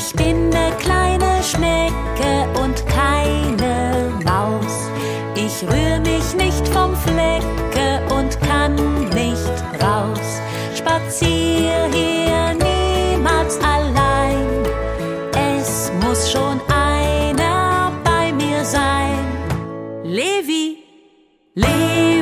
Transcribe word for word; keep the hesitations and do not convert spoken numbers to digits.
Ich bin ne kleine Schnecke und keine Maus. Ich rühr mich nicht vom Flecke und kann nicht raus. Spazier hier niemals allein. Es muss schon einer bei mir sein. Levi, Levi.